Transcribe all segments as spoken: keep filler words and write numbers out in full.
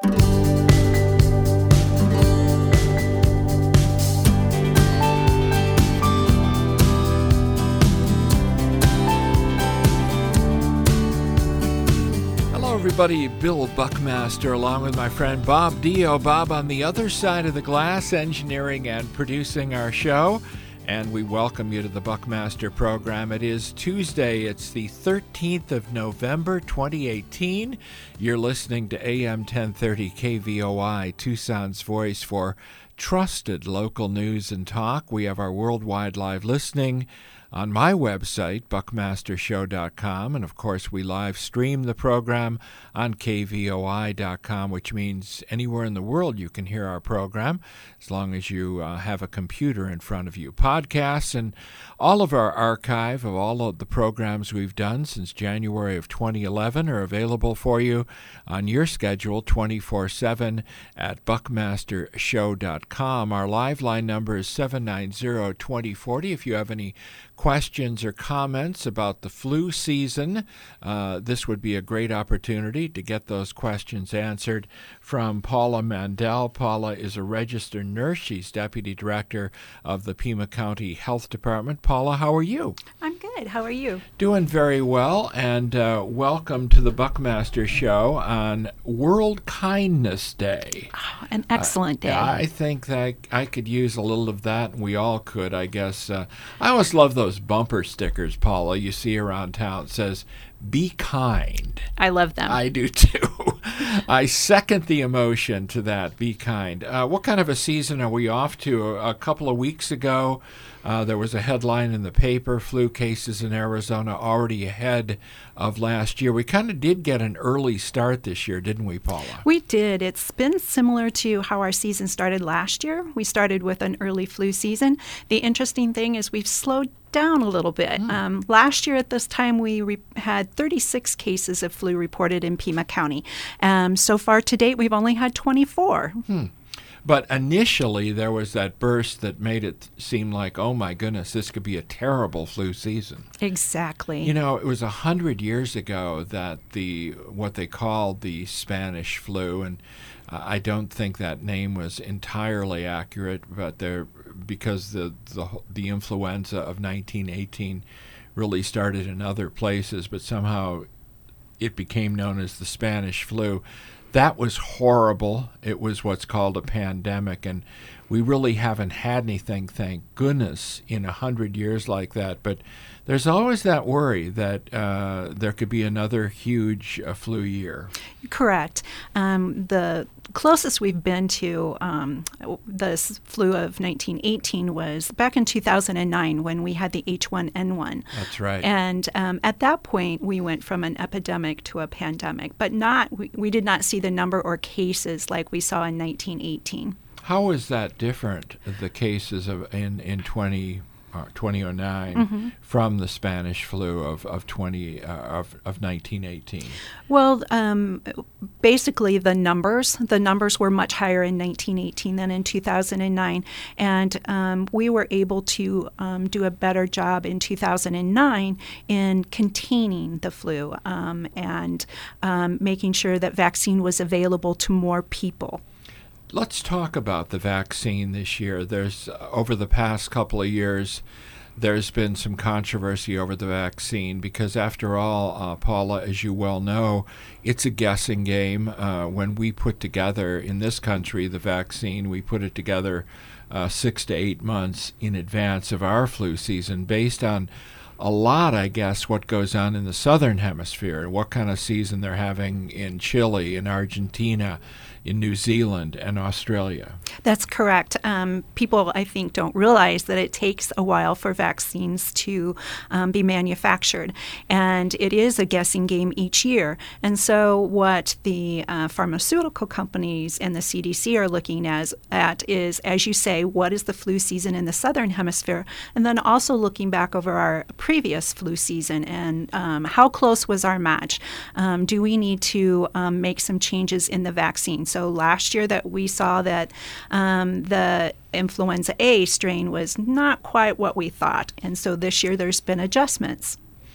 Everybody, Bill Buckmaster, along with my friend Bob Dio. Bob on the other side of the glass, engineering and producing our show. And we welcome you to the Buckmaster program. It is Tuesday. It's the thirteenth of November, twenty eighteen. You're listening to A M ten thirty K V O I, Tucson's voice for trusted local news and talk. We have our worldwide live listening on my website, buckmaster show dot com, and of course we live stream the program on K V O I dot com, which means anywhere in the world you can hear our program, as long as you uh, have a computer in front of you. Podcasts and all of our archive of all of the programs we've done since January of twenty eleven are available for you on your schedule twenty-four seven at buckmaster show dot com. Our live line number is seven nine zero, two zero four zero. If you have any questions or comments about the flu season, uh, this would be a great opportunity to get those questions answered from Paula Mandel. Paula is a registered nurse. She's Deputy Director of the Pima County Health Department. Paula, how are you? I'm good. How are you? Doing very well, and uh, welcome to the Buckmaster Show on World Kindness Day. Oh, an excellent day. Uh, I think that I could use a little of that, and we all could, I guess. Uh, I always love those bumper stickers, Paula, you see around town. It says, "Be kind." I love them. I do too. I second the emotion to that, be kind. Uh, what kind of a season are we off to? A, a couple of weeks ago, uh, there was a headline in the paper, flu cases in Arizona already ahead of last year. We kind of did get an early start this year, didn't we, Paula? We did. It's been similar to how our season started last year. We started with an early flu season. The interesting thing is we've slowed down a little bit. Mm. Um, last year at this time, we re- had thirty-six cases of flu reported in Pima County. Um, so far to date, we've only had twenty-four. Hmm. But initially, there was that burst that made it seem like, oh my goodness, this could be a terrible flu season. Exactly. You know, it was a hundred years ago that the what they called the Spanish flu, and uh, I don't think that name was entirely accurate, but there because the the the influenza of nineteen eighteen really started in other places, but somehow it became known as the Spanish flu. That was horrible. It was what's called a pandemic, and we really haven't had anything, thank goodness, in a hundred years like that. But there's always that worry that uh, there could be another huge uh, flu year. Correct. Um, the closest we've been to um, the flu of nineteen eighteen was back in two thousand nine when we had the H one N one. That's right. And um, at that point, we went from an epidemic to a pandemic, but not we, we did not see the number or cases like we saw in nineteen eighteen. How is that different, the cases of in, in twenty, uh, two thousand nine mm-hmm. from the Spanish flu of of twenty uh, of of nineteen eighteen? Well, um, basically the numbers the numbers were much higher in nineteen eighteen than in two thousand nine, and um, we were able to um, do a better job in two thousand nine in containing the flu um, and um, making sure that vaccine was available to more people. Let's talk about the vaccine this year. There's, uh, over the past couple of years, there's been some controversy over the vaccine because, after all, uh, Paula, as you well know, it's a guessing game. Uh, when we put together, in this country, the vaccine, we put it together uh, six to eight months in advance of our flu season based on a lot, I guess, what goes on in the southern hemisphere, what kind of season they're having in Chile, in Argentina, in New Zealand, and Australia. That's correct. Um, people, I think, don't realize that it takes a while for vaccines to um, be manufactured, and it is a guessing game each year. And so what the uh, pharmaceutical companies and the C D C are looking as, at is, as you say, what is the flu season in the southern hemisphere, and then also looking back over our previous flu season and um, how close was our match? Um, do we need to um, make some changes in the vaccine? So last year that we saw that um, the influenza A strain was not quite what we thought. And so this year there's been adjustments.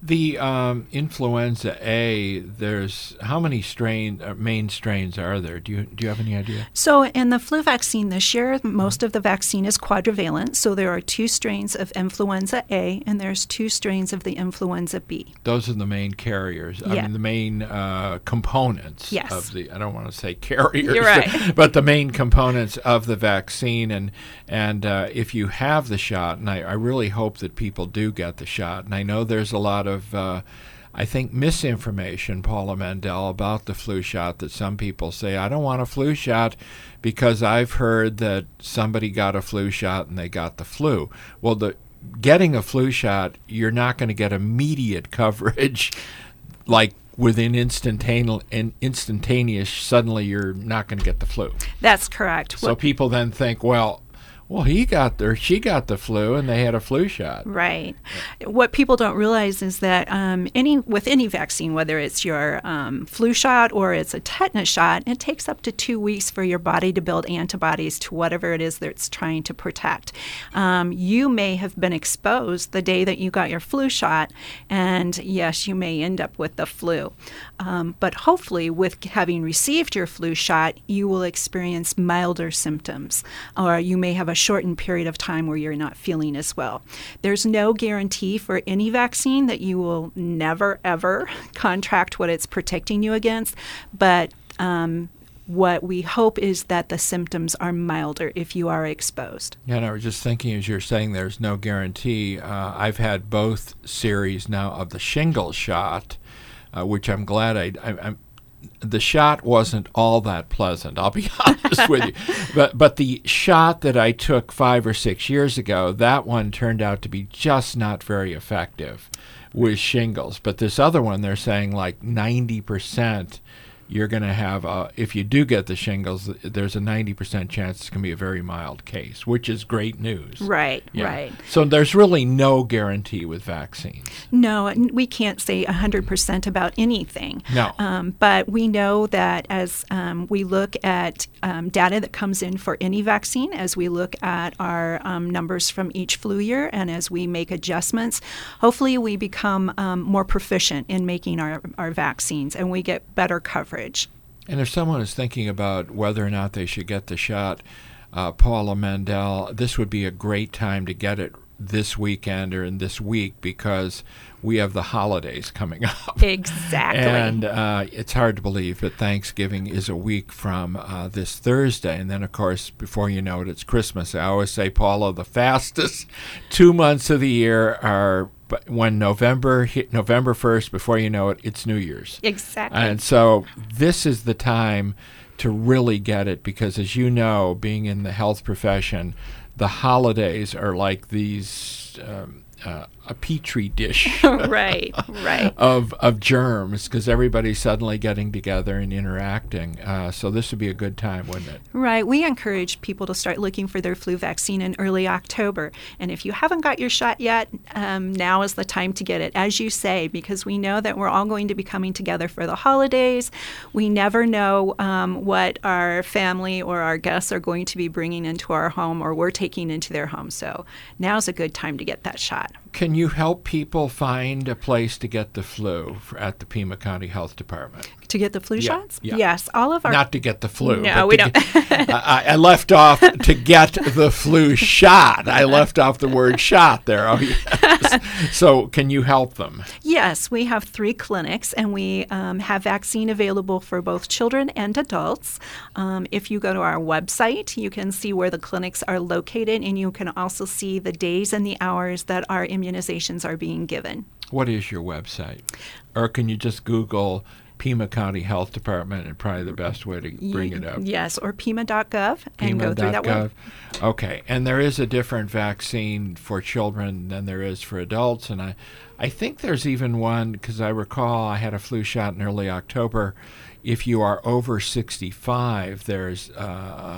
The um, influenza A, there's how many strain, uh, main strains are there? Do you do you have any idea? So in the flu vaccine this year, most of the vaccine is quadrivalent. So there are two strains of influenza A, and there's two strains of the influenza B. Those are the main carriers. I Yeah. mean, the main uh, components Yes. of the. I don't want to say carriers, You're right. but the main components of the vaccine. And and uh, if you have the shot, and I, I really hope that people do get the shot, and I know there's a lot of of, uh, I think, misinformation, Paula Mandel, about the flu shot, that some people say, I don't want a flu shot because I've heard that somebody got a flu shot and they got the flu. Well, the getting a flu shot, you're not going to get immediate coverage like within instantaneous, instantaneous, suddenly you're not going to get the flu. That's correct. So Well- people then think, well, Well, he got there, she got the flu, and they had a flu shot. Right. What people don't realize is that um, any with any vaccine, whether it's your um, flu shot or it's a tetanus shot, it takes up to two weeks for your body to build antibodies to whatever it is that it's trying to protect. Um, you may have been exposed the day that you got your flu shot, and yes, you may end up with the flu. Um, but hopefully, with having received your flu shot, you will experience milder symptoms, or you may have a shortened period of time where you're not feeling as well. There's no guarantee for any vaccine that you will never, ever contract what it's protecting you against, but um, what we hope is that the symptoms are milder if you are exposed. Yeah, and I was just thinking, as you're saying, there's no guarantee. Uh, I've had both series now of the shingles shot, uh, which I'm glad I, I, I'm the shot wasn't all that pleasant, I'll be honest with you. But but the shot that I took five or six years ago, that one turned out to be just not very effective with shingles. But this other one, they're saying like ninety percent you're going to have, a, if you do get the shingles, there's a ninety percent chance it's going to be a very mild case, which is great news. Right, Yeah. right. So there's really no guarantee with vaccines. No, and we can't say one hundred percent about anything. No. Um, but we know that as um, we look at um, data that comes in for any vaccine, as we look at our um, numbers from each flu year, and as we make adjustments, hopefully we become um, more proficient in making our, our vaccines and we get better coverage. And if someone is thinking about whether or not they should get the shot, uh, Paula Mandel, this would be a great time to get it this weekend or in this week because we have the holidays coming up. Exactly. And uh, it's hard to believe, but Thanksgiving is a week from uh, this Thursday. And then, of course, before you know it, it's Christmas. I always say, Paula, the fastest two months of the year are But when November hit November first, before you know it, it's New Year's. Exactly. And so this is the time to really get it because, as you know, being in the health profession, the holidays are like these um, uh, a petri dish right, right. of of germs because everybody's suddenly getting together and interacting. Uh, so this would be a good time, wouldn't it? Right. We encourage people to start looking for their flu vaccine in early October. And if you haven't got your shot yet, um, now is the time to get it, as you say, because we know that we're all going to be coming together for the holidays. We never know um, what our family or our guests are going to be bringing into our home or we're taking into their home. So now's a good time to get that shot. Can you help people find a place to get the flu for, at the Pima County Health Department? To get the flu Yeah, shots? yeah. Yes. All of our Not to get the flu. No, but we to don't. get- I, I left off to get the flu shot. I left off the word shot there. Oh, yes. So can you help them? Yes, we have three clinics, and we um, have vaccine available for both children and adults. Um, if you go to our website, you can see where the clinics are located, and you can also see the days and the hours that our immunizations are being given. What is your website? Or can you just Google Pima County Health Department and probably the best way to bring it up? Yes, or pima dot gov and go through that way. Okay, and there is a different vaccine for children than there is for adults, and I, I think there's even one, because I recall I had a flu shot in early October. If you are over sixty-five, there's uh,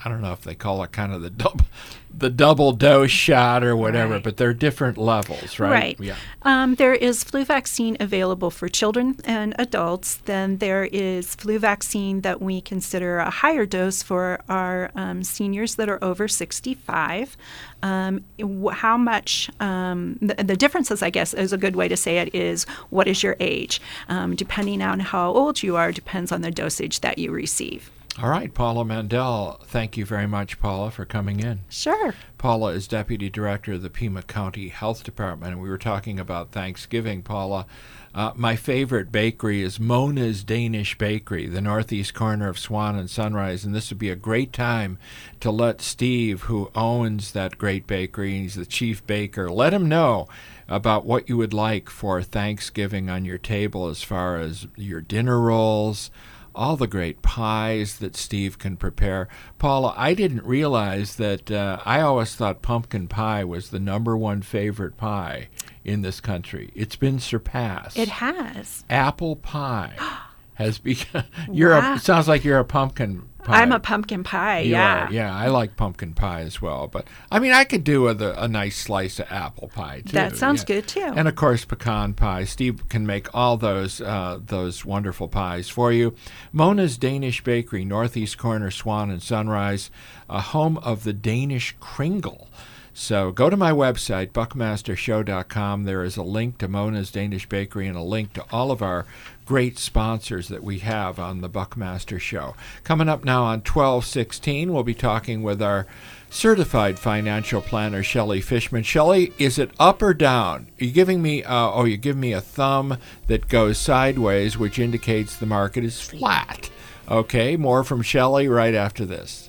I don't know if they call it kind of the double, the double dose shot or whatever, right. But they're different levels, right? Right. Yeah. Um, there is flu vaccine available for children and adults. Then there is flu vaccine that we consider a higher dose for our um, seniors that are over sixty-five. Um, how much, um, the, the differences, I guess, is a good way to say it, is what is your age? Um, depending on how old you are, depends on the dosage that you receive. All right, Paula Mandel. Thank you very much, Paula, for coming in. Sure. Paula is Deputy Director of the Pima County Health Department, and we were talking about Thanksgiving, Paula. Uh, my favorite bakery is Mona's Danish Bakery, the northeast corner of Swan and Sunrise, and this would be a great time to let Steve, who owns that great bakery, he's the chief baker, let him know about what you would like for Thanksgiving on your table as far as your dinner rolls, all the great pies that Steve can prepare. Paula, I didn't realize that uh, I always thought pumpkin pie was the number one favorite pie in this country. It's been surpassed. It has. Apple pie has become. You're Wow. a, it sounds like you're a pumpkin pie. I'm a pumpkin pie, You yeah. are, yeah, I like pumpkin pie as well. But, I mean, I could do a, a nice slice of apple pie, too. That sounds yeah. good, too. And, of course, pecan pie. Steve can make all those uh, those wonderful pies for you. Mona's Danish Bakery, northeast corner, Swan and Sunrise, a home of the Danish Kringle. So go to my website, buckmaster show dot com. There is a link to Mona's Danish Bakery and a link to all of our great sponsors that we have on the Buckmaster Show. Coming up now on twelve sixteen, we'll be talking with our certified financial planner, Shelley Fishman. Shelley, is it up or down? Are you giving me, uh, oh, you give me a thumb that goes sideways, which indicates the market is flat. Okay, more from Shelley right after this.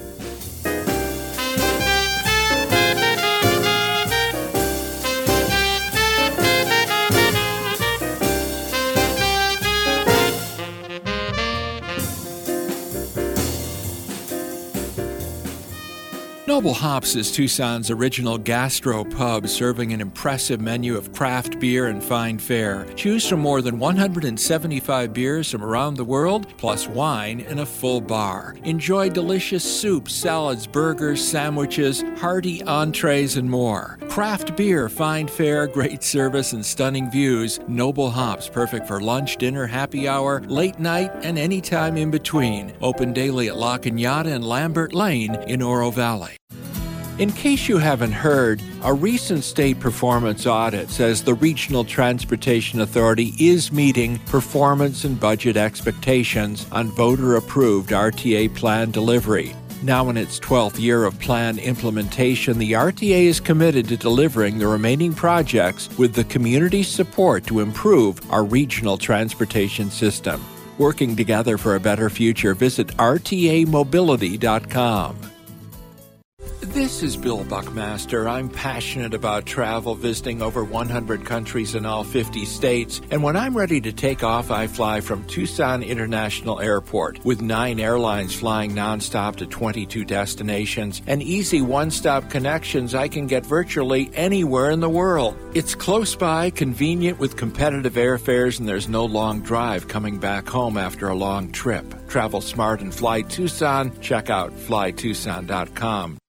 Noble Hops is Tucson's original gastro pub, serving an impressive menu of craft beer and fine fare. Choose from more than one hundred seventy-five beers from around the world, plus wine and a full bar. Enjoy delicious soups, salads, burgers, sandwiches, hearty entrees, and more. Craft beer, fine fare, great service, and stunning views. Noble Hops, perfect for lunch, dinner, happy hour, late night, and any time in between. Open daily at La Cañada and Lambert Lane in Oro Valley. In case you haven't heard, a recent state performance audit says the Regional Transportation Authority is meeting performance and budget expectations on voter-approved R T A plan delivery. Now in its twelfth year of plan implementation, the R T A is committed to delivering the remaining projects with the community's support to improve our regional transportation system. Working together for a better future, visit R T A mobility dot com. This is Bill Buckmaster. I'm passionate about travel, visiting over one hundred countries in all fifty states. And when I'm ready to take off, I fly from Tucson International Airport. With nine airlines flying nonstop to twenty-two destinations and easy one-stop connections, I can get virtually anywhere in the world. It's close by, convenient with competitive airfares, and there's no long drive coming back home after a long trip. Travel smart and fly Tucson. Check out fly tucson dot com.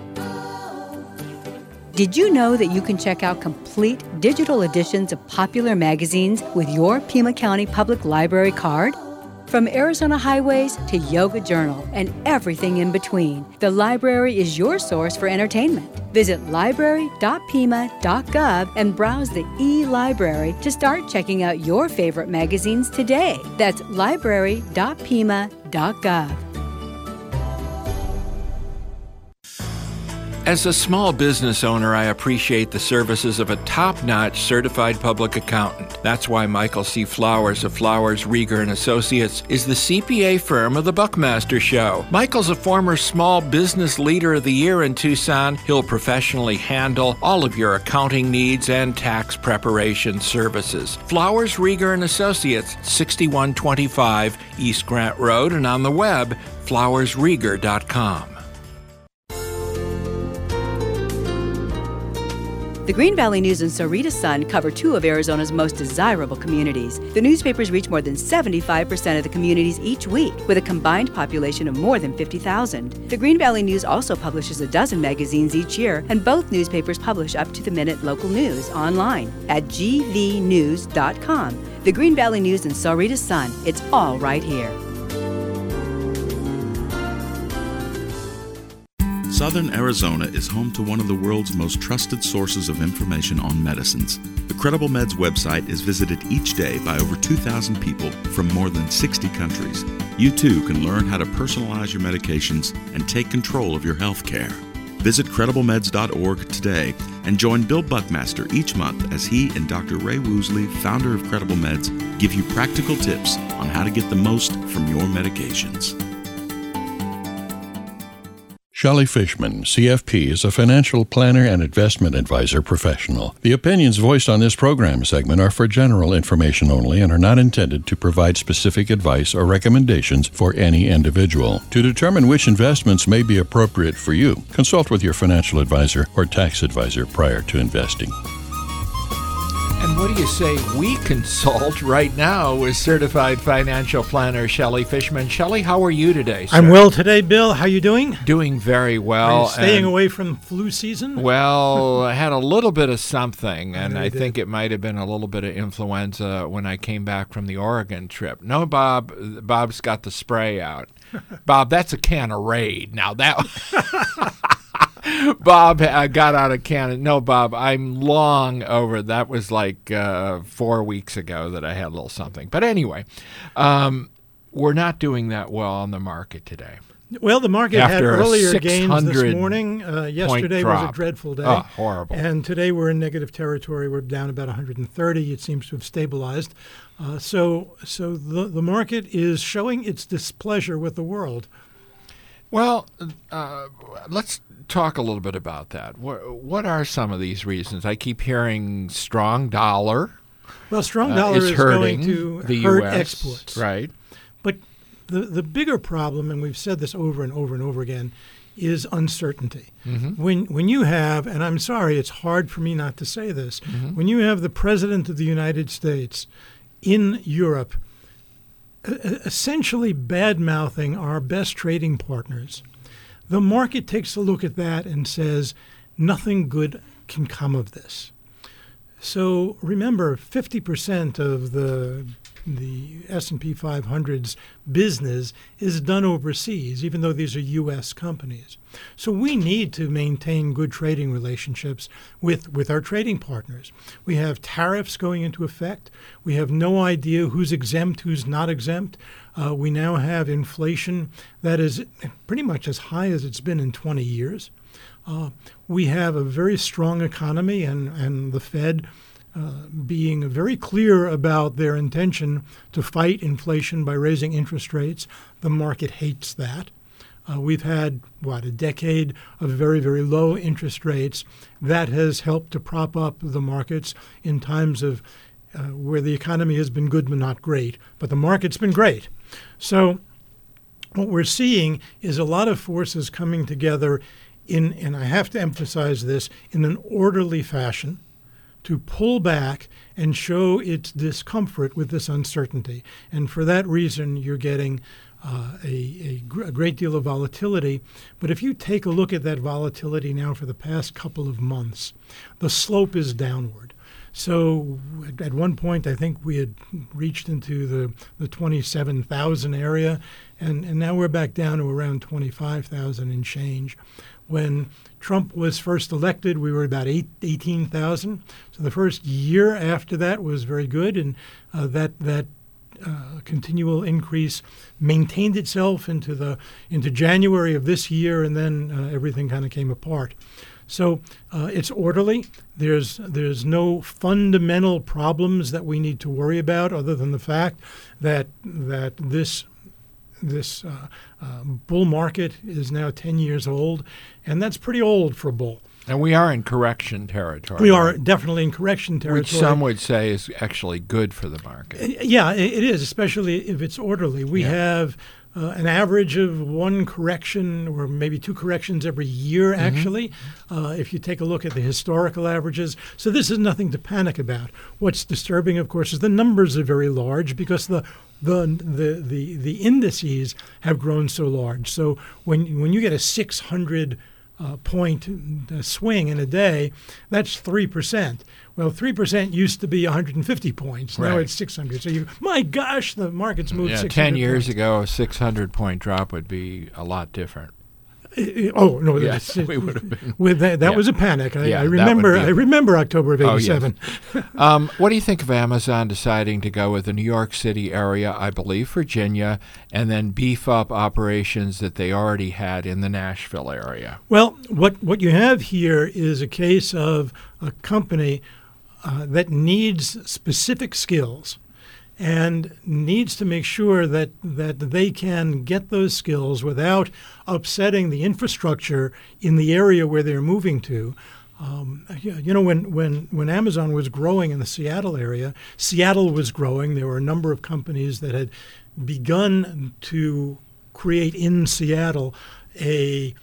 Did you know that you can check out complete digital editions of popular magazines with your Pima County Public Library card? From Arizona Highways to Yoga Journal and everything in between, the library is your source for entertainment. Visit library dot pima dot gov and browse the e-library to start checking out your favorite magazines today. That's library dot pima dot gov. As a small business owner, I appreciate the services of a top-notch certified public accountant. That's why Michael C. Flowers of Flowers, Rieger and Associates is the C P A firm of the Buckmaster Show. Michael's a former Small Business Leader of the Year in Tucson. He'll professionally handle all of your accounting needs and tax preparation services. Flowers, Rieger and Associates, sixty-one twenty-five East Grant Road, and on the web, flowers rieger dot com. The Green Valley News and Sarita Sun cover two of Arizona's most desirable communities. The newspapers reach more than seventy-five percent of the communities each week, with a combined population of more than fifty thousand. The Green Valley News also publishes a dozen magazines each year, and both newspapers publish up-to-the-minute local news online at g v news dot com. The Green Valley News and Sarita Sun. It's all right here. Southern Arizona is home to one of the world's most trusted sources of information on medicines. The Credible Meds website is visited each day by over two thousand people from more than sixty countries. You too can learn how to personalize your medications and take control of your health care. Visit credible meds dot org today and join Bill Buckmaster each month as he and Doctor Ray Woosley, founder of Credible Meds, give you practical tips on how to get the most from your medications. Shelley Fishman, C F P, is a financial planner and investment advisor professional. The opinions voiced on this program segment are for general information only and are not intended to provide specific advice or recommendations for any individual. To determine which investments may be appropriate for you, consult with your financial advisor or tax advisor prior to investing. And what do you say we consult right now with certified financial planner Shelley Fishman? Shelley, how are you today, sir? I'm well today, Bill. How are you doing? Doing very well. Are you staying and, away from flu season? Well, I had a little bit of something, and I, I think it might have been a little bit of influenza when I came back from the Oregon trip. No, Bob. Bob's got the spray out. Bob, that's a can of Raid. Now, that... Bob uh, got out of Canada. No, Bob, I'm long over. That was like uh, four weeks ago that I had a little something. But anyway, um, we're not doing that well on the market today. Well, the market After had earlier gains this morning. Uh, point yesterday was drop. a dreadful day. Oh, horrible. And today we're in negative territory. We're down about one hundred thirty. It seems to have stabilized. Uh, so so the, the market is showing its displeasure with the world. Well, uh, let's talk a little bit about that. What, what are some of these reasons? I keep hearing strong dollar. Well, strong uh, dollar is, is hurting going to the hurt U S, exports. Right. But the, the bigger problem, and we've said this over and over and over again, is uncertainty. Mm-hmm. When when you have, and I'm sorry, it's hard for me not to say this, mm-hmm. when you have the President of the United States in Europe essentially bad-mouthing our best trading partners, the market takes a look at that and says, nothing good can come of this. So remember, fifty percent of the the S and P five hundred's business is done overseas, even though these are U S companies. So we need to maintain good trading relationships with, with our trading partners. We have tariffs going into effect. We have no idea who's exempt, who's not exempt. Uh, we now have inflation that is pretty much as high as it's been in twenty years. Uh, we have a very strong economy, and, and the Fed Uh, being very clear about their intention to fight inflation by raising interest rates. The market hates that. Uh, we've had, what, a decade of very, very low interest rates. That has helped to prop up the markets in times of uh, where the economy has been good but not great. But the market's been great. So what we're seeing is a lot of forces coming together in, and I have to emphasize this, in an orderly fashion, to pull back and show its discomfort with this uncertainty. And for that reason, you're getting uh, a, a, gr- a great deal of volatility. But if you take a look at that volatility now for the past couple of months, the slope is downward. So at, at one point, I think we had reached into the, the twenty-seven thousand area, and, and now we're back down to around twenty-five thousand and change. When Trump was first elected, we were about eight, eighteen thousand. So the first year after that was very good, and uh, that that uh, continual increase maintained itself into the into January of this year, and then uh, everything kind of came apart. So uh, it's orderly. There's there's no fundamental problems that we need to worry about, other than the fact that that this. This uh, uh, bull market is now ten years old, and that's pretty old for a bull. And we are in correction territory. We are definitely in correction territory. Which some would say is actually good for the market. Yeah, it is, especially if it's orderly. We yeah. have uh, an average of one correction or maybe two corrections every year, mm-hmm. actually, uh, if you take a look at the historical averages. So this is nothing to panic about. What's disturbing, of course, is the numbers are very large because the the the the, the indices have grown so large. So when when you get a six hundred uh, point swing in a day, that's three percent. Well, three percent used to be one hundred fifty points. Now right. it's six hundred. So you, my gosh, the market's moved yeah, six hundred ten years points. ago, a six hundred point drop would be a lot different. Uh, oh no! Yes, it, we would have been. With that, that yeah. was a panic. I, Yeah, I that remember. would be a- I remember October of eighty-seven. Oh, yes. um, what do you think of Amazon deciding to go with the New York City area, I believe Virginia, and then beef up operations that they already had in the Nashville area? Well, what what you have here is a case of a company uh, that needs specific skills and needs to make sure that, that they can get those skills without upsetting the infrastructure in the area where they're moving to. Um, you you know, when, when, when Amazon was growing in the Seattle area, Seattle was growing. There were a number of companies that had begun to create in Seattle a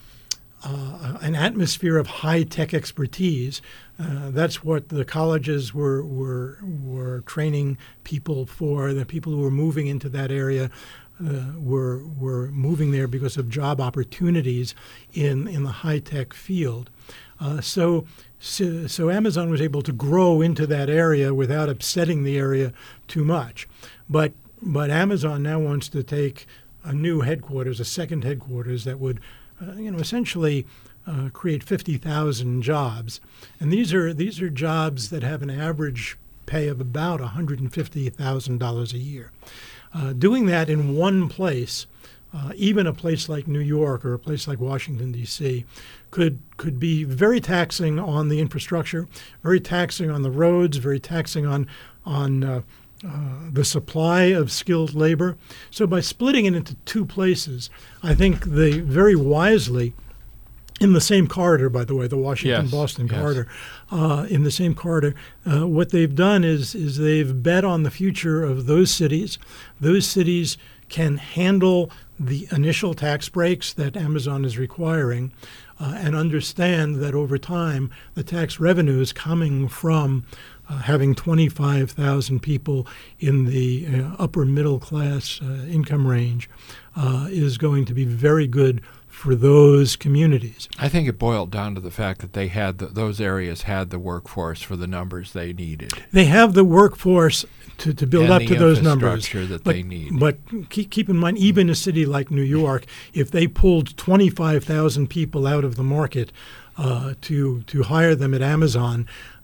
uh, an atmosphere of high-tech expertise. Uh, that's what the colleges were were were training people for. The people who were moving into that area uh, were were moving there because of job opportunities in in the high-tech field. Uh, so, so so Amazon was able to grow into that area without upsetting the area too much. But but Amazon now wants to take a new headquarters, a second headquarters that would, uh, you know, essentially uh, create fifty thousand jobs. And these are these are jobs that have an average pay of about one hundred fifty thousand dollars a year. Uh, doing that in one place, uh, even a place like New York or a place like Washington, D C, could could be very taxing on the infrastructure, very taxing on the roads, very taxing on on uh, uh, the supply of skilled labor. So by splitting it into two places, I think they very wisely, in the same corridor, by the way, the Washington-Boston yes, yes. corridor, uh, in the same corridor, uh, what they've done is is they've bet on the future of those cities. Those cities can handle the initial tax breaks that Amazon is requiring uh, and understand that over time the tax revenues coming from uh, having twenty-five thousand people in the uh, upper middle class uh, income range uh, is going to be very good for those communities. I think it boiled down to the fact that they had the, those areas had the workforce for the numbers they needed. They have the workforce to, to build and up the to those numbers. infrastructure that but, they need. But keep, keep in mind, even a city like New York, if they pulled twenty-five thousand people out of the market uh, to to hire them at Amazon,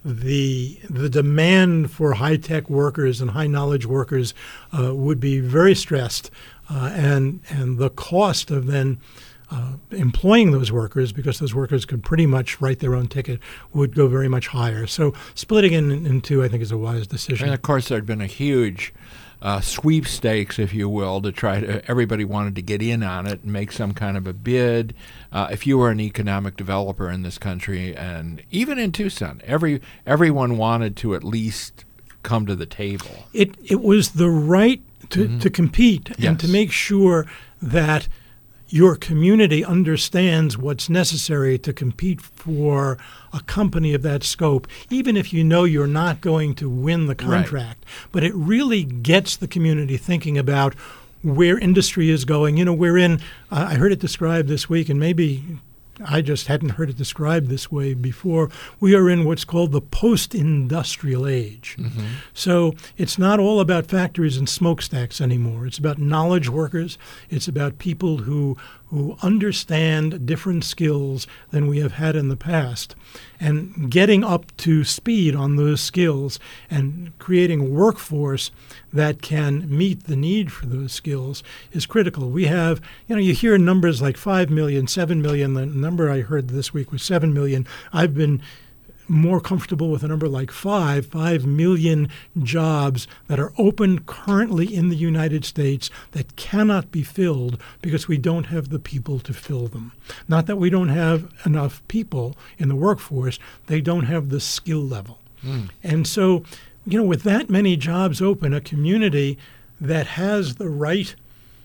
the the demand for high-tech workers and high-knowledge workers uh, would be very stressed, uh, and and the cost of then Uh, employing those workers, because those workers could pretty much write their own ticket, would go very much higher. So splitting it in, in two, I think, is a wise decision. And of course, there had been a huge uh, sweepstakes, if you will, to try to. Everybody wanted to get in on it and make some kind of a bid. Uh, if you were an economic developer in this country, and even in Tucson, every everyone wanted to at least come to the table. It it was the right to, Mm-hmm. to compete Yes. and to make sure that your community understands what's necessary to compete for a company of that scope, even if you know you're not going to win the contract. Right. But it really gets the community thinking about where industry is going. You know, we're in, uh, I heard it described this week, and maybe I just hadn't heard it described this way before. We are in what's called the post-industrial age. Mm-hmm. So it's not all about factories and smokestacks anymore. It's about knowledge workers. It's about people who who understand different skills than we have had in the past, and getting up to speed on those skills and creating a workforce that can meet the need for those skills is critical. We have, you know, you hear numbers like five million, seven million. The number I heard this week was seven million. I've been more comfortable with a number like five, five million jobs that are open currently in the United States that cannot be filled because we don't have the people to fill them. Not that we don't have enough people in the workforce, they don't have the skill level. Mm. And so, you know, with that many jobs open, a community that has the right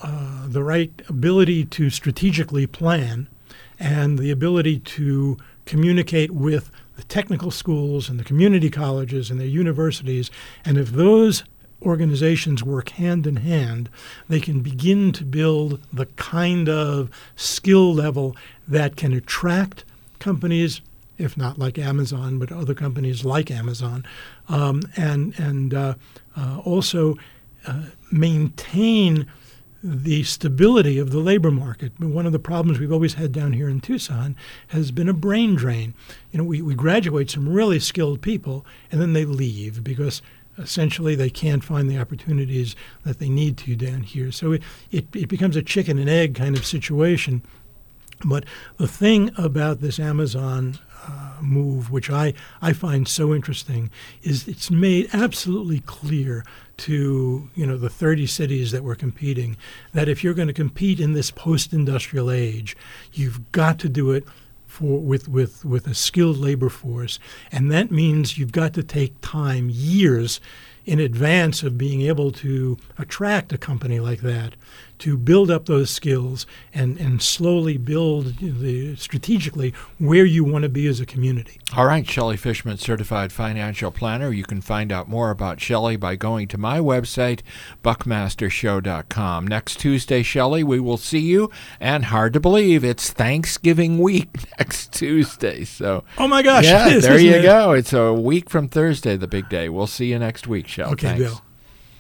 uh, the right ability to strategically plan and the ability to communicate with the technical schools and the community colleges and the universities. And if those organizations work hand in hand, they can begin to build the kind of skill level that can attract companies, if not like Amazon, but other companies like Amazon, um, and and uh, uh, also uh, maintain the stability of the labor market. One of the problems we've always had down here in Tucson has been a brain drain. You know, we, we graduate some really skilled people, and then they leave because essentially they can't find the opportunities that they need to down here. So it, it, it becomes a chicken and egg kind of situation. But the thing about this Amazon uh, move, which I, I find so interesting, is it's made absolutely clear to, you know, the thirty cities that we're competing that if you're going to compete in this post-industrial age, you've got to do it for with, with, with a skilled labor force. And that means you've got to take time, years in advance of being able to attract a company like that, to build up those skills and, and slowly build the strategically where you want to be as a community. All right, Shelley Fishman, Certified Financial Planner. You can find out more about Shelley by going to my website, buckmaster show dot com. Next Tuesday, Shelley, we will see you. And hard to believe, it's Thanksgiving week next Tuesday. So, oh my gosh. Yeah, it is, there you it? go. It's a week from Thursday, the big day. We'll see you next week, Shelley. Okay, Thanks. Bill.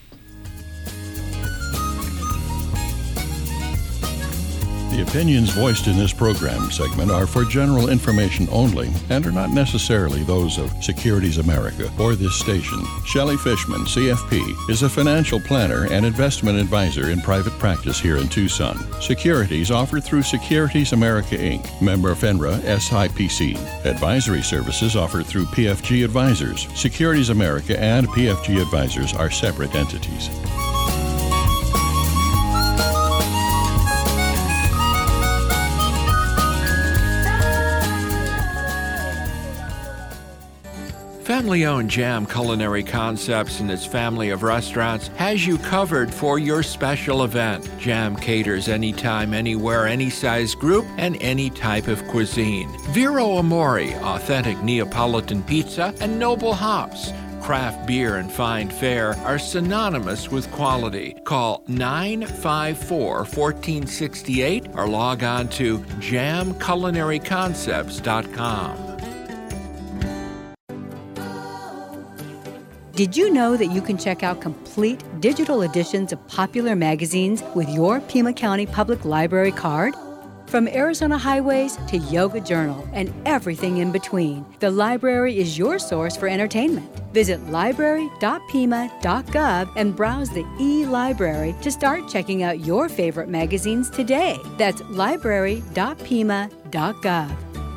The opinions voiced in this program segment are for general information only and are not necessarily those of Securities America or this station. Shelley Fishman, C F P, is a financial planner and investment advisor in private practice here in Tucson. Securities offered through Securities America, Incorporated, member FINRA S I P C. Advisory services offered through P F G Advisors. Securities America and P F G Advisors are separate entities. Family-owned Jam Culinary Concepts and its family of restaurants has you covered for your special event. Jam caters anytime, anywhere, any size group, and any type of cuisine. Vero Amore, authentic Neapolitan pizza, and Noble Hops, craft beer and fine fare, are synonymous with quality. Call nine five four, one four six eight or log on to jam culinary concepts dot com. Did you know that you can check out complete digital editions of popular magazines with your Pima County Public Library card? From Arizona Highways to Yoga Journal and everything in between, the library is your source for entertainment. Visit library dot pima dot gov and browse the e-library to start checking out your favorite magazines today. That's library dot pima dot gov.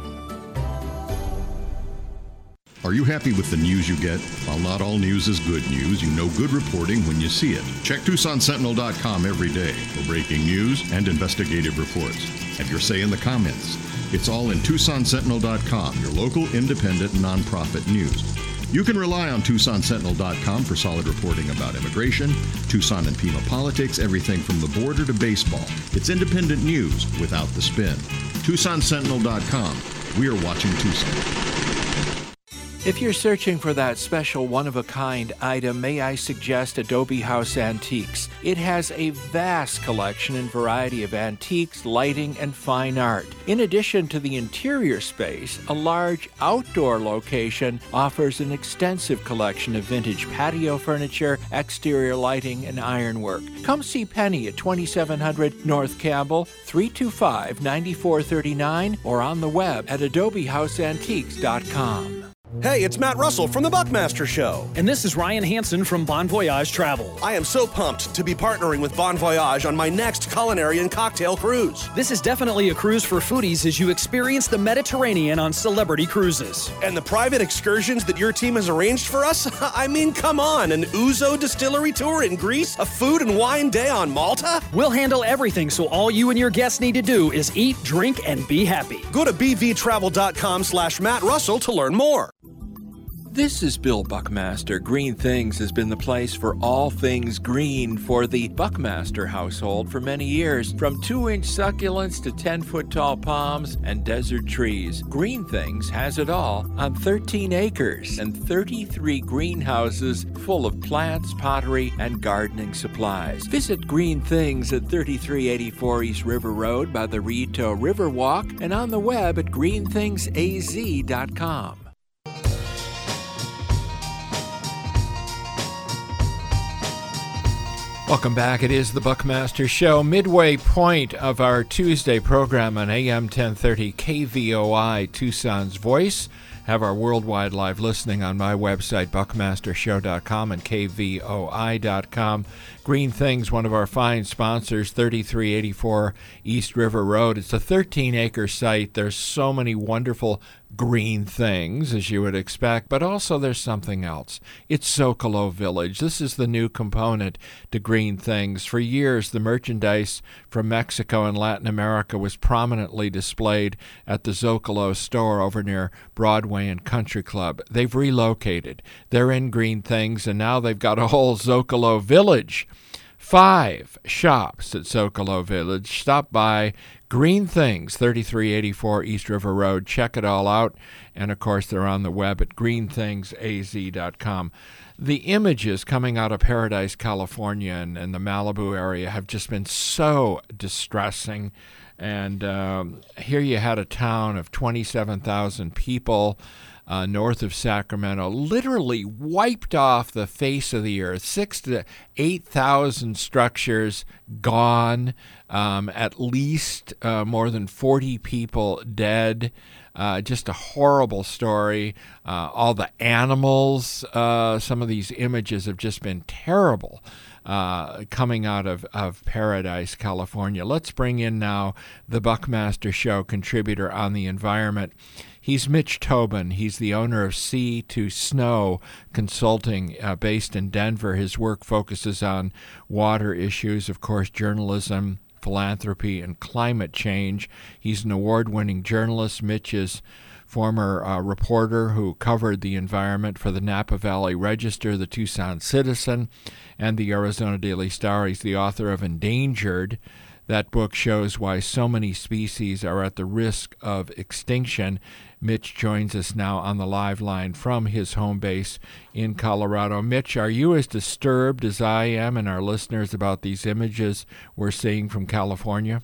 Are you happy with the news you get? While not all news is good news, you know good reporting when you see it. Check Tucson Sentinel dot com every day for breaking news and investigative reports. Have your say in the comments. It's all in Tucson Sentinel dot com, your local independent nonprofit news. You can rely on Tucson Sentinel dot com for solid reporting about immigration, Tucson and Pima politics, everything from the border to baseball. It's independent news without the spin. Tucson Sentinel dot com. We are watching Tucson. If you're searching for that special one-of-a-kind item, may I suggest Adobe House Antiques. It has a vast collection and variety of antiques, lighting, and fine art. In addition to the interior space, a large outdoor location offers an extensive collection of vintage patio furniture, exterior lighting, and ironwork. Come see Penny at twenty-seven hundred North Campbell, three two five, nine four three nine, or on the web at adobe house antiques dot com. Hey, it's Matt Russell from The Buckmaster Show. And this is Ryan Hansen from Bon Voyage Travel. I am so pumped to be partnering with Bon Voyage on my next culinary and cocktail cruise. This is definitely a cruise for foodies as you experience the Mediterranean on celebrity cruises. And the private excursions that your team has arranged for us? I mean, come on, an Ouzo distillery tour in Greece? A food and wine day on Malta? We'll handle everything, so all you and your guests need to do is eat, drink, and be happy. Go to b v travel dot com slash Matt Russell to learn more. This is Bill Buckmaster. Green Things has been the place for all things green for the Buckmaster household for many years. From two-inch succulents to ten-foot-tall palms and desert trees, Green Things has it all on thirteen acres and thirty-three greenhouses full of plants, pottery, and gardening supplies. Visit Green Things at thirty-three eighty-four East River Road by the Rito Riverwalk and on the web at green things a z dot com. Welcome back. It is the Buckmaster Show, midway point of our Tuesday program on A M ten thirty K V O I, Tucson's Voice. Have our worldwide live listening on my website, buckmaster show dot com and k v o i dot com. Green Things, one of our fine sponsors, thirty-three eighty-four East River Road. It's a thirteen-acre site. There's so many wonderful green things, as you would expect, but also there's something else. It's Zocalo Village. This is the new component to Green Things. For years, the merchandise from Mexico and Latin America was prominently displayed at the Zocalo store over near Broadway and Country Club. They've relocated. They're in Green Things, and now they've got a whole Zocalo Village. Five shops at Zocalo Village. Stop by. Green Things, thirty-three eighty-four East River Road. Check it all out. And, of course, they're on the web at green things a z dot com. The images coming out of Paradise, California, and, and the Malibu area have just been so distressing. And um, here you had a town of twenty-seven thousand people uh, north of Sacramento, literally wiped off the face of the earth. Six to eight thousand structures gone, um, at least uh, more than forty people dead. Uh, just a horrible story. Uh, all the animals, uh, some of these images have just been terrible. Uh, coming out of, of Paradise, California. Let's bring in now the Buckmaster Show contributor on the environment. He's Mitch Tobin. He's the owner of Sea to Snow Consulting, uh, based in Denver. His work focuses on water issues, of course, journalism, philanthropy, and climate change. He's an award-winning journalist. Mitch is former uh, reporter who covered the environment for the Napa Valley Register, the Tucson Citizen, and the Arizona Daily Star. He's the author of Endangered. That book shows why so many species are at the risk of extinction. Mitch joins us now on the live line from his home base in Colorado. Mitch, are you as disturbed as I am and our listeners about these images we're seeing from California?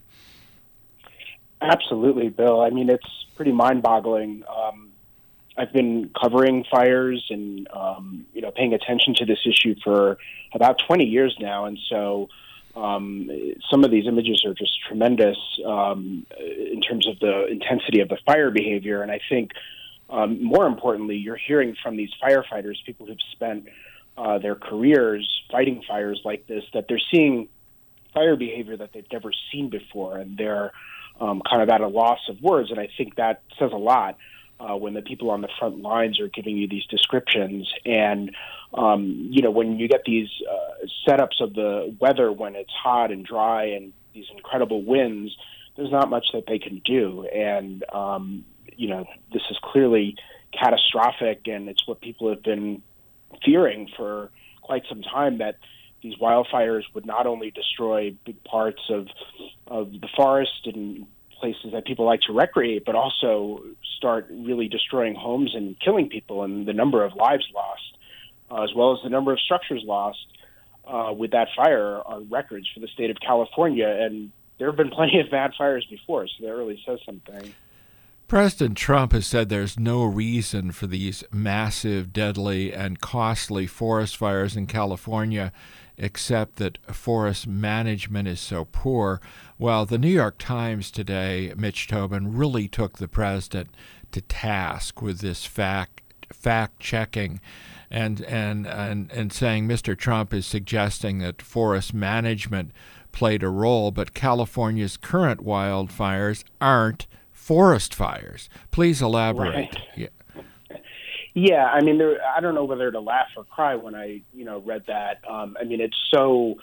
Absolutely, Bill. I mean, it's pretty mind-boggling. Um, I've been covering fires and, um, you know, paying attention to this issue for about twenty years now. And so um, some of these images are just tremendous um, in terms of the intensity of the fire behavior. And I think, um, more importantly, you're hearing from these firefighters, people who've spent uh, their careers fighting fires like this, that they're seeing fire behavior that they've never seen before. And they're Um, kind of at a loss of words, and I think that says a lot uh, when the people on the front lines are giving you these descriptions. And, um, you know, when you get these uh, setups of the weather when it's hot and dry and these incredible winds, there's not much that they can do. And, um, you know, this is clearly catastrophic, and it's what people have been fearing for quite some time, that these wildfires would not only destroy big parts of of the forest and places that people like to recreate, but also start really destroying homes and killing people. And the number of lives lost, uh, as well as the number of structures lost uh, with that fire, are records for the state of California. And there have been plenty of bad fires before, so that really says something. President Trump has said there's no reason for these massive, deadly, and costly forest fires in California, except that forest management is so poor. Well, the New York Times today, Mitch Tobin, really took the president to task with this fact fact checking and and and, and saying Mister Trump is suggesting that forest management played a role, but California's current wildfires aren't forest fires. Please elaborate. Right. Yeah. Yeah, I mean, there, I don't know whether to laugh or cry when I, you know, read that. Um, I mean, it's so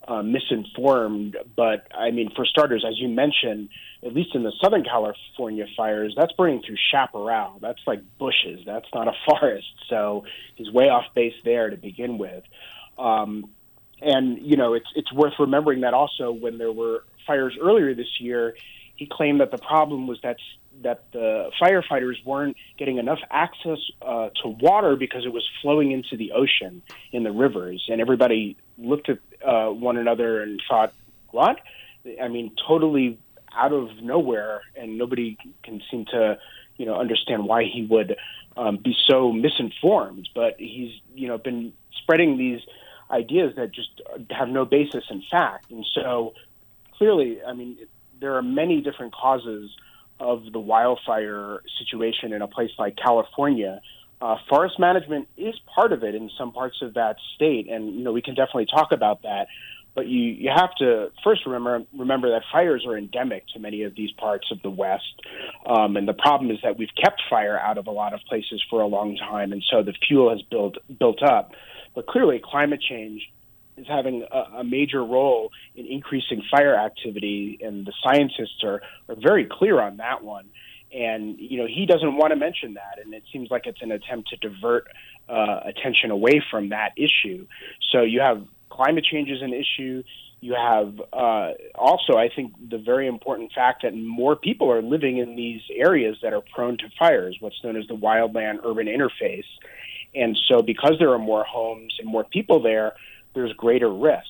uh, misinformed. But, I mean, for starters, as you mentioned, at least in the Southern California fires, that's burning through chaparral. That's like bushes. That's not a forest. So he's way off base there to begin with. Um, and, you know, it's it's worth remembering that also when there were fires earlier this year, he claimed that the problem was that that the firefighters weren't getting enough access uh, to water because it was flowing into the ocean in the rivers. And everybody looked at uh, one another and thought, what? I mean, totally out of nowhere, and nobody can seem to, you know, understand why he would um, be so misinformed. But he's, you know, been spreading these ideas that just have no basis in fact. And so clearly, I mean, there are many different causes of the wildfire situation in a place like California. Uh, forest management is part of it in some parts of that state, and, you know, we can definitely talk about that. But you, you have to first remember remember that fires are endemic to many of these parts of the West. Um, and the problem is that we've kept fire out of a lot of places for a long time, and so the fuel has built built up. But clearly, climate change is having a, a major role in increasing fire activity, and the scientists are, are very clear on that one. And, you know, he doesn't want to mention that, and it seems like it's an attempt to divert uh, attention away from that issue. So you have climate change is an issue. You have uh, also, I think, the very important fact that more people are living in these areas that are prone to fires, what's known as the wildland-urban interface. And so because there are more homes and more people there, there's greater risk.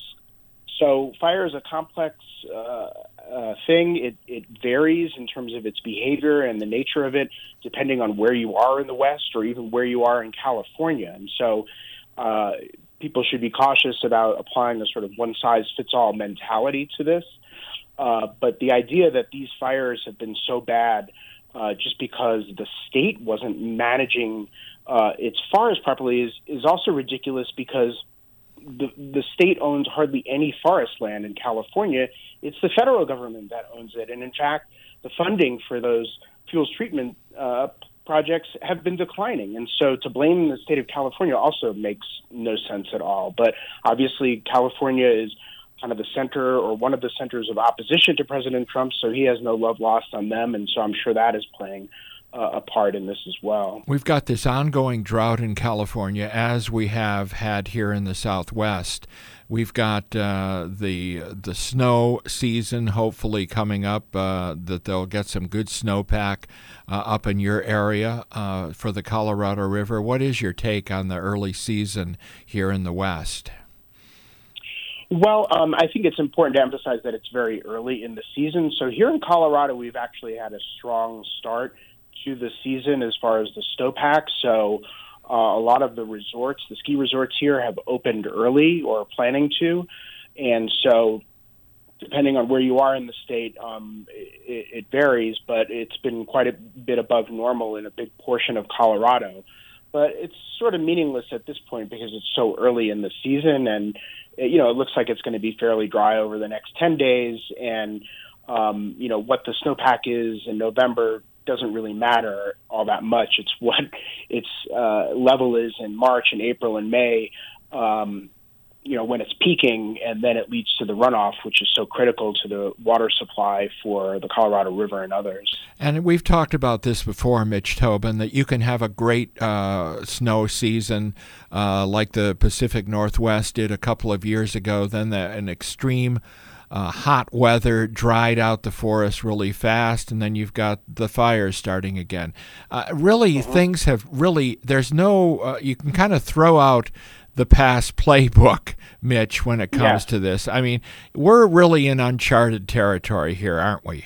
So fire is a complex uh, uh, thing. It, it varies in terms of its behavior and the nature of it, depending on where you are in the West or even where you are in California. And so uh, people should be cautious about applying a sort of one-size-fits-all mentality to this. Uh, but the idea that these fires have been so bad uh, just because the state wasn't managing uh, its forest properly is, is also ridiculous, because the, the state owns hardly any forest land in California. It's the federal government that owns it. And in fact, the funding for those fuels treatment uh, projects have been declining. And so to blame the state of California also makes no sense at all. But obviously, California is kind of the center or one of the centers of opposition to President Trump, so he has no love lost on them. And so I'm sure that is playing uh, a part in this as well. We've got this ongoing drought in California, as we have had here in the Southwest. We've got uh, the the snow season hopefully coming up, uh, that they'll get some good snowpack uh, up in your area uh, for the Colorado River. What is your take on the early season here in the West? Well, um, I think it's important to emphasize that it's very early in the season. So here in Colorado, we've actually had a strong start to the season as far as the snowpack. So uh, a lot of the resorts, the ski resorts here, have opened early or planning to. And so depending on where you are in the state, um, it, it varies, but it's been quite a bit above normal in a big portion of Colorado. But it's sort of meaningless at this point because it's so early in the season, and you know, it looks like it's going to be fairly dry over the next ten days. And, um, you know, what the snowpack is in November doesn't really matter all that much. It's what its uh, level is in March and April and May, um, you know, when it's peaking, and then it leads to the runoff, which is so critical to the water supply for the Colorado River and others. And we've talked about this before, Mitch Tobin, that you can have a great uh, snow season uh, like the Pacific Northwest did a couple of years ago. Then the, an extreme uh, hot weather dried out the forest really fast, and then you've got the fires starting again. Uh, really, mm-hmm. things have really, there's no, uh, you can kind of throw out the past playbook, Mitch, when it comes yeah. to this. I mean, we're really in uncharted territory here, aren't we?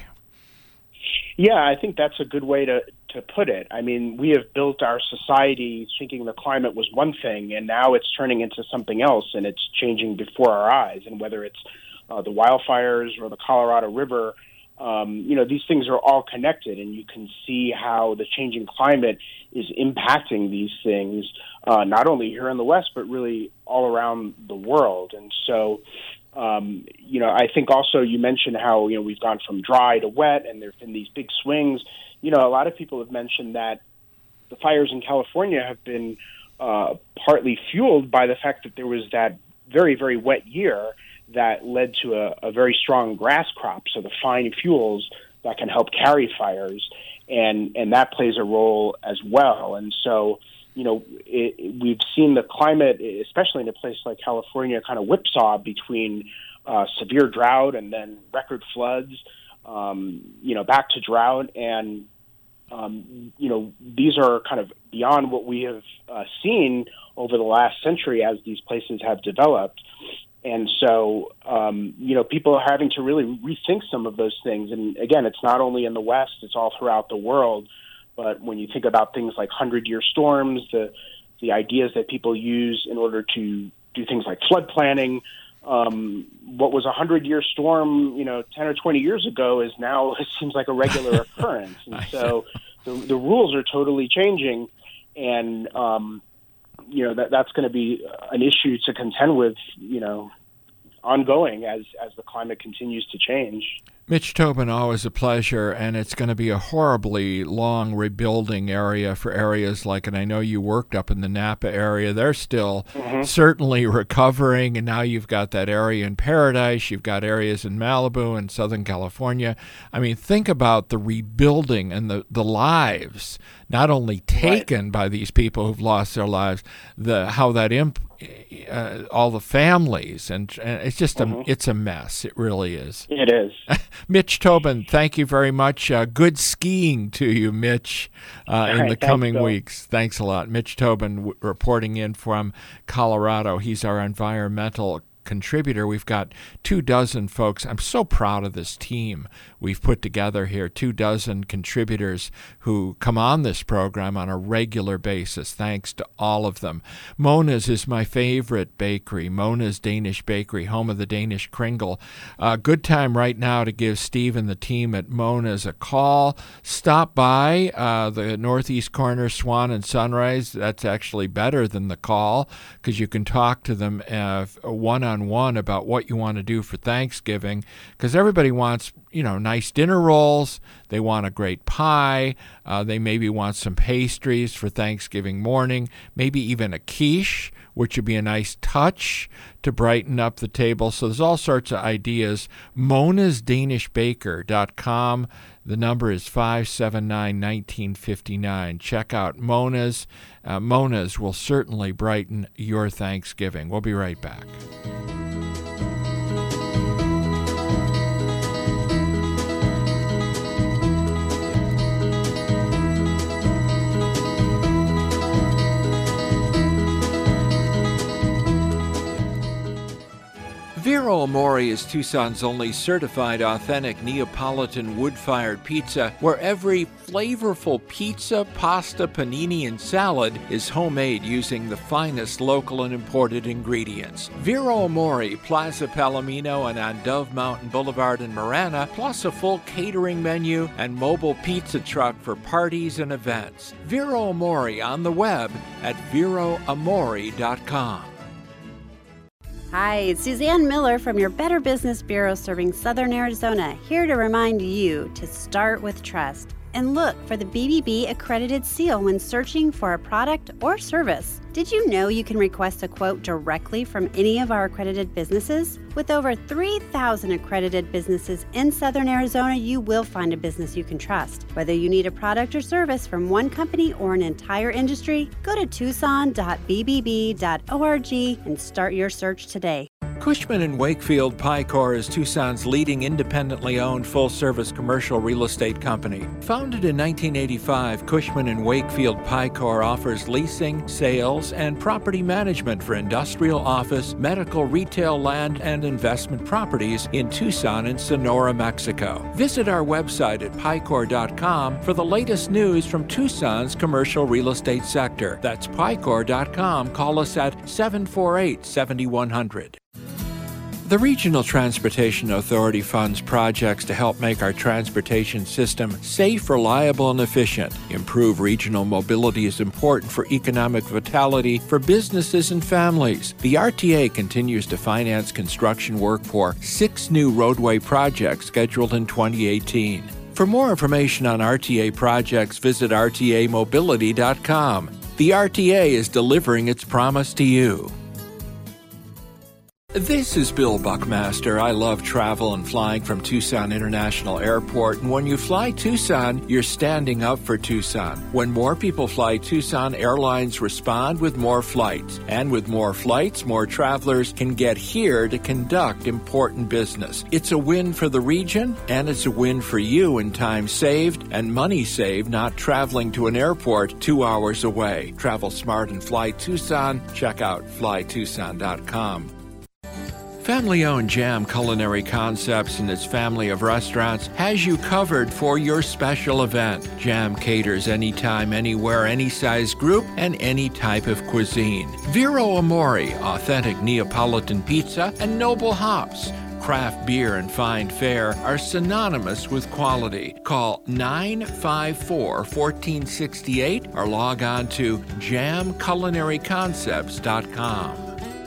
Yeah, I think that's a good way to, to put it. I mean, we have built our society thinking the climate was one thing, and now it's turning into something else, and it's changing before our eyes. And whether it's uh, the wildfires or the Colorado River, um, you know, these things are all connected, and you can see how the changing climate is impacting these things, uh, not only here in the West, but really all around the world. And so, um, you know, I think also you mentioned how, you know, we've gone from dry to wet, and there have been these big swings. You know, a lot of people have mentioned that the fires in California have been uh, partly fueled by the fact that there was that very, very wet year that led to a, a very strong grass crop, so the fine fuels that can help carry fires, and, and that plays a role as well. And so, you know, it, it, we've seen the climate, especially in a place like California, kind of whipsaw between uh, severe drought and then record floods, um, you know, back to drought. And, um, you know, these are kind of beyond what we have uh, seen over the last century as these places have developed. And so, um, you know, people are having to really rethink some of those things. And again, it's not only in the West, it's all throughout the world. But when you think about things like hundred-year storms, the the ideas that people use in order to do things like flood planning, um, what was a hundred-year storm, you know, ten or twenty years ago is now, it seems like a regular occurrence. And so the, the rules are totally changing. And, um, you know, that that's going to be an issue to contend with, you know, ongoing as, as the climate continues to change. Mitch Tobin, always a pleasure, and it's going to be a horribly long rebuilding area for areas like, and I know you worked up in the Napa area, they're still mm-hmm. certainly recovering, and now you've got that area in Paradise, you've got areas in Malibu and Southern California. I mean, think about the rebuilding and the, the lives, not only taken right. by these people who've lost their lives, the how that imp, uh, all the families, and, and it's just mm-hmm. a, it's a mess. It really is. It is. Mitch Tobin, thank you very much. Uh, good skiing to you, Mitch, uh, in right, the coming thanks, weeks. Thanks a lot. Mitch Tobin w- reporting in from Colorado. He's our environmental contributor. We've got two dozen folks. I'm so proud of this team we've put together here, two dozen contributors who come on this program on a regular basis. Thanks to all of them. Mona's is my favorite bakery. Mona's Danish Bakery, home of the Danish Kringle. Uh, good time right now to give Steve and the team at Mona's a call. Stop by uh, the northeast corner, Swan and Sunrise. That's actually better than the call because you can talk to them uh, one-on-one one about what you want to do for Thanksgiving, because everybody wants, you know, nice dinner rolls. They want a great pie. Uh, they maybe want some pastries for Thanksgiving morning, maybe even a quiche, which would be a nice touch to brighten up the table. So there's all sorts of ideas. monas danish baker dot com. The number is five seven nine, one nine five nine. Check out Mona's. Uh, Mona's will certainly brighten your Thanksgiving. We'll be right back. Vero Amore is Tucson's only certified authentic Neapolitan wood-fired pizza, where every flavorful pizza, pasta, panini, and salad is homemade using the finest local and imported ingredients. Vero Amore, Plaza Palomino, and on Dove Mountain Boulevard in Marana, plus a full catering menu and mobile pizza truck for parties and events. Vero Amore on the web at vero amore dot com. Hi, it's Suzanne Miller from your Better Business Bureau serving Southern Arizona, here to remind you to start with trust and look for the B B B accredited seal when searching for a product or service. Did you know you can request a quote directly from any of our accredited businesses? With over three thousand accredited businesses in Southern Arizona, you will find a business you can trust. Whether you need a product or service from one company or an entire industry, go to tucson dot b b b dot org and start your search today. Cushman and Wakefield Picor is Tucson's leading independently owned full-service commercial real estate company. Founded in nineteen eighty-five, Cushman and Wakefield Picor offers leasing, sales, and property management for industrial, office, medical, retail, land, and investment properties in Tucson and Sonora, Mexico. Visit our website at picor dot com for the latest news from Tucson's commercial real estate sector. That's picor dot com. Call us at seven four eight, seven one zero zero. The Regional Transportation Authority funds projects to help make our transportation system safe, reliable, and efficient. Improve regional mobility is important for economic vitality for businesses and families. The R T A continues to finance construction work for six new roadway projects scheduled in twenty eighteen. For more information on R T A projects, visit r t a mobility dot com. The R T A is delivering its promise to you. This is Bill Buckmaster. I love travel and flying from Tucson International Airport. And when you fly Tucson, you're standing up for Tucson. When more people fly Tucson, airlines respond with more flights. And with more flights, more travelers can get here to conduct important business. It's a win for the region, and it's a win for you in time saved and money saved not traveling to an airport two hours away. Travel smart and fly Tucson. Check out fly tucson dot com. Family-owned Jam Culinary Concepts and its family of restaurants has you covered for your special event. Jam caters anytime, anywhere, any size group, and any type of cuisine. Vero Amore, authentic Neapolitan pizza, and Noble Hops. Craft beer and fine fare are synonymous with quality. Call nine five four, one four six eight or log on to jam culinary concepts dot com.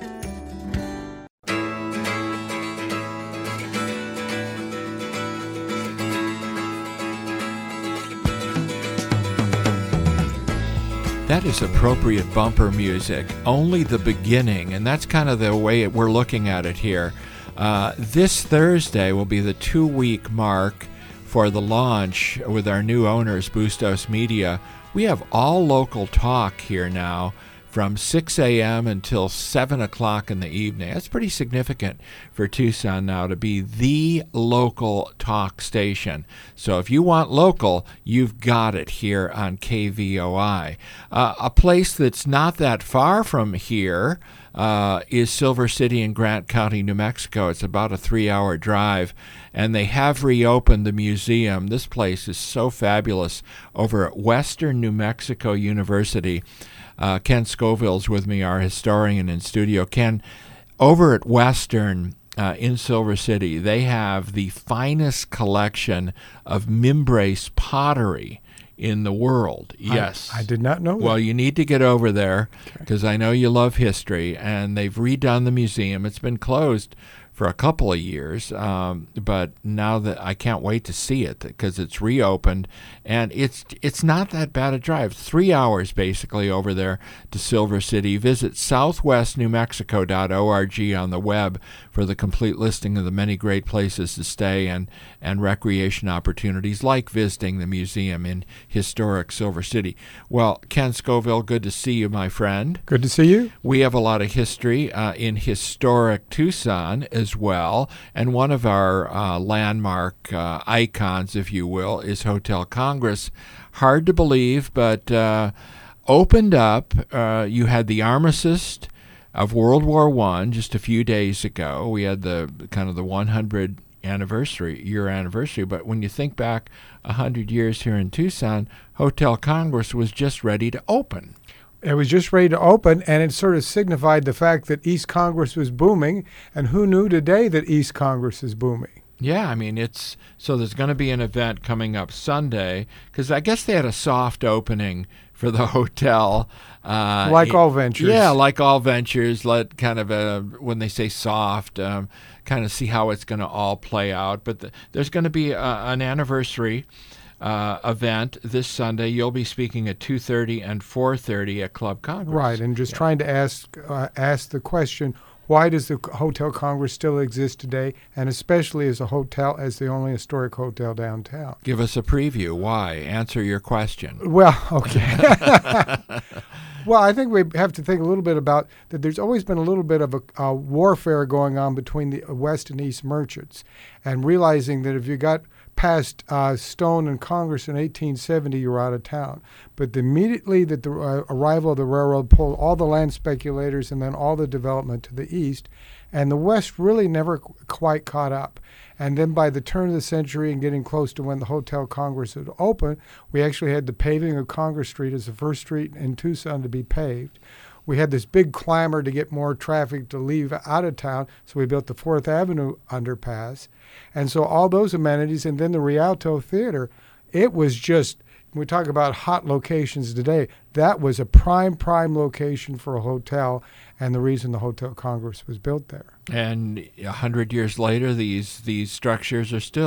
That is appropriate bumper music, only the beginning, and that's kind of the way we're looking at it here. Uh, this Thursday will be the two-week mark for the launch with our new owners, Bustos Media. We have all local talk here now from six a.m. until seven o'clock in the evening. That's pretty significant for Tucson now to be the local talk station. So if you want local, you've got it here on K V O I. Uh, a place that's not that far from here uh, is Silver City in Grant County, New Mexico. It's about a three-hour drive, and they have reopened the museum. This place is so fabulous over at Western New Mexico University. Uh, Ken Scoville's with me, our historian in studio. Ken, over at Western uh, in Silver City, they have the finest collection of Mimbres pottery in the world. Yes. I, I did not know that. Well, you need to get over there because okay. I know you love history, and they've redone the museum. It's been closed for a couple of years, um, but now that I can't wait to see it because it's reopened, and it's it's not that bad a drive. Three hours basically over there to Silver City. Visit southwest new mexico dot org on the web for the complete listing of the many great places to stay and, and recreation opportunities like visiting the museum in historic Silver City. Well, Ken Scoville, good to see you, my friend. Good to see you. We have a lot of history uh, in historic Tucson as well, and one of our uh, landmark uh, icons, if you will, is Hotel Congress. Hard to believe, but uh, opened up. Uh, you had the armistice of World War One just a few days ago. We had the kind of the one hundred anniversary, year anniversary, but when you think back one hundred years here in Tucson, Hotel Congress was just ready to open. It was just ready to open, and it sort of signified the fact that East Congress was booming, and who knew today that East Congress is booming? Yeah, I mean, it's so there's going to be an event coming up Sunday, because I guess they had a soft opening for the hotel. Uh, like all ventures. Yeah, like all ventures, let kind of a, when they say soft, um, kind of see how it's going to all play out. But the, there's going to be a, an anniversary Uh, event this Sunday. You'll be speaking at two thirty and four thirty at Club Congress. Right, and just yeah. trying to ask uh, ask the question, why does the Hotel Congress still exist today, and especially as a hotel, as the only historic hotel downtown? Give us a preview. Why? Answer your question. Well, okay. Well, I think we have to think a little bit about that there's always been a little bit of a, a warfare going on between the West and East merchants, and realizing that if you got past uh, Stone and Congress in eighteen seventy, you were out of town. But immediately that the uh, arrival of the railroad pulled all the land speculators and then all the development to the east, and the West really never qu- quite caught up. And then by the turn of the century and getting close to when the Hotel Congress would open, we actually had the paving of Congress Street as the first street in Tucson to be paved. We had this big clamor to get more traffic to leave out of town, so we built the Fourth Avenue underpass. And so all those amenities, and then the Rialto Theater, it was just, when we talk about hot locations today, that was a prime, prime location for a hotel, and the reason the Hotel Congress was built there. And a hundred years later, these these structures are still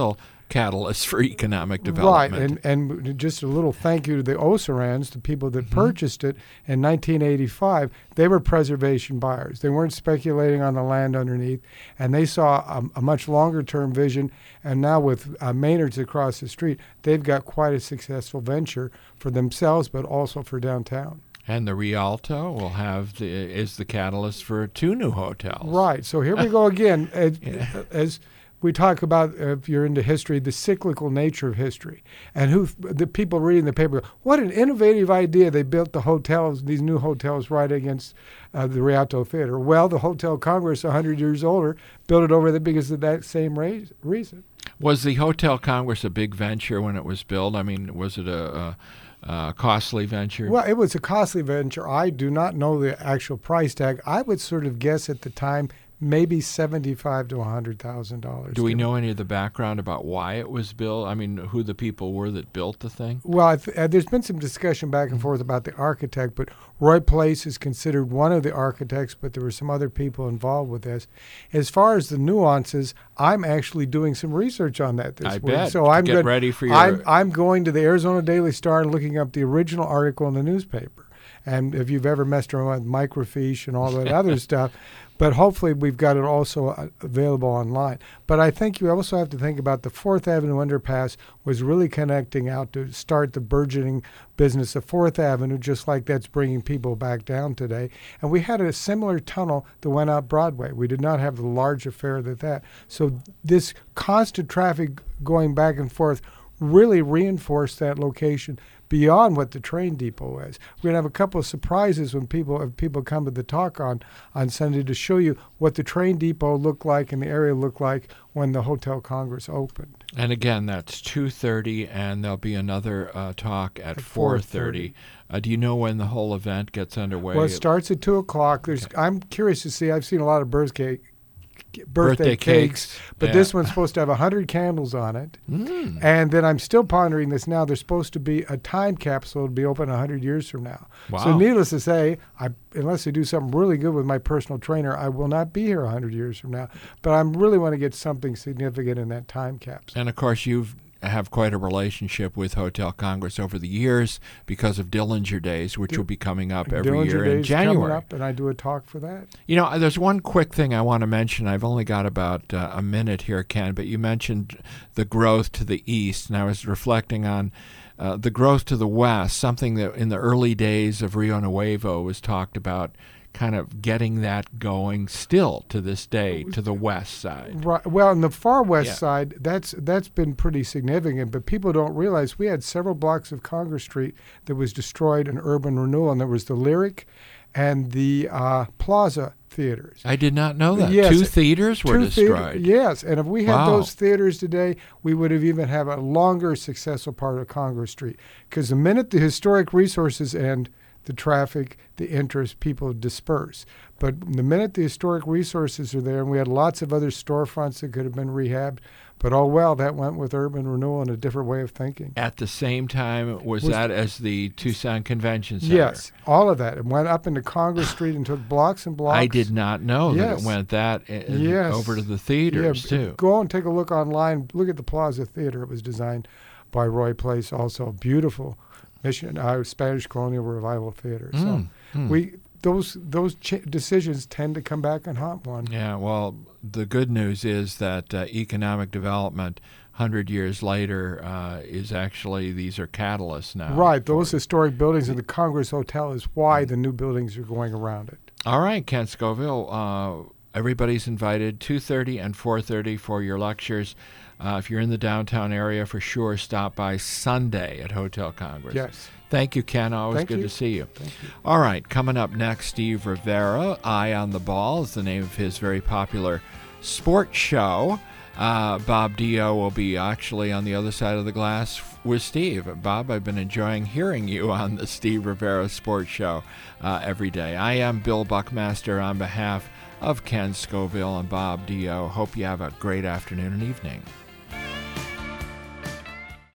catalyst for economic development. Right, and, and just a little thank you to the Osirans, the people that Mm-hmm. purchased it in nineteen eighty-five. They were preservation buyers. They weren't speculating on the land underneath, and they saw a, a much longer-term vision. And now with uh, Maynard's across the street, they've got quite a successful venture for themselves, but also for downtown. And the Rialto will have the is the catalyst for two new hotels. Right. So here we go again. As, Yeah. as we talk about, uh, if you're into history, the cyclical nature of history, and who the people reading the paper go, what an innovative idea! They built the hotels, these new hotels, right against uh, the Rialto Theater. Well, the Hotel Congress, a hundred years older, built it over there because of that same ra- reason. Was the Hotel Congress a big venture when it was built? I mean, was it a, a, a costly venture? Well, it was a costly venture. I do not know the actual price tag. I would sort of guess at the time maybe seventy-five to a hundred thousand dollars. Do we know any of the background about why it was built? I mean, who the people were that built the thing? Well, I th- uh, there's been some discussion back and forth about the architect, but Roy Place is considered one of the architects, but there were some other people involved with this. As far as the nuances, I'm actually doing some research on that this I week. bet. So I'm Get good. ready for your- I'm, I'm going to the Arizona Daily Star and looking up the original article in the newspaper. And if you've ever messed around with microfiche and all that other stuff, but hopefully we've got it also uh, available online. But I think you also have to think about the Fourth Avenue underpass was really connecting out to start the burgeoning business of Fourth Avenue, just like that's bringing people back down today. And we had a similar tunnel that went out Broadway. We did not have the large affair that that. So this constant traffic going back and forth really reinforced that location beyond what the train depot is. We're going to have a couple of surprises when people if people come to the talk on, on Sunday to show you what the train depot looked like and the area looked like when the Hotel Congress opened. And again, that's two thirty, and there'll be another uh, talk at, at four thirty. Uh, do you know when the whole event gets underway? Well, it starts at two o'clock. There's. Okay. I'm curious to see. I've seen a lot of birthday Birthday birthday, cakes, cakes. but Yeah. this one's supposed to have one hundred candles on it. Mm. And then I'm still pondering this now. There's supposed to be a time capsule to be open one hundred years from now. Wow. So needless to say, I, unless I do something really good with my personal trainer, I will not be here one hundred years from now. But I really want to get something significant in that time capsule. And, of course, you've have quite a relationship with Hotel Congress over the years because of Dillinger Days, which will be coming up every Dillinger year Days in January. Coming up, and I do a talk for that. You know, there's one quick thing I want to mention. I've only got about uh, a minute here, Ken, but you mentioned the growth to the east, and I was reflecting on uh, the growth to the west, something that in the early days of Rio Nuevo was talked about, kind of getting that going still to this day to the west side. Right. Well, on the far west Yeah. side, that's that's been pretty significant, but people don't realize we had several blocks of Congress Street that was destroyed in urban renewal, and there was the Lyric and the uh, Plaza theaters. I did not know that. Yes. Two theaters were Two theater- destroyed. yes, and if we had Wow. those theaters today, we would have even have a longer successful part of Congress Street. Because the minute the historic resources end, the traffic, the interest, people disperse. But the minute the historic resources are there, and we had lots of other storefronts that could have been rehabbed, but oh well, that went with urban renewal and a different way of thinking. At the same time, was, Was- that as the Tucson Convention Center? Yes, all of that. It went up into Congress Street and took blocks and blocks. I did not know that Yes. it went that uh, Yes. over to the theaters, yeah, too. Go and take a look online. Look at the Plaza Theater. It was designed by Roy Place, also beautiful mission, uh, Spanish Colonial Revival Theater. So Mm, mm. we those those ch- decisions tend to come back and haunt one. Yeah, well, the good news is that uh, economic development one hundred years later uh, is actually, these are catalysts now. Right, those historic buildings and the Congress Hotel is why the new buildings are going around it. All right, Ken Scoville, uh, everybody's invited, two thirty and four thirty for your lectures. Uh, if you're in the downtown area, for sure, stop by Sunday at Hotel Congress. Yes. Thank you, Ken. Always Thank good you. to see you. Thank you. All right, coming up next, Steve Rivera, Eye on the Ball is the name of his very popular sports show. Uh, Bob Dio will be actually on the other side of the glass with Steve. Bob, I've been enjoying hearing you on the Steve Rivera Sports Show uh, every day. I am Bill Buckmaster on behalf of Ken Scoville and Bob Dio. Hope you have a great afternoon and evening.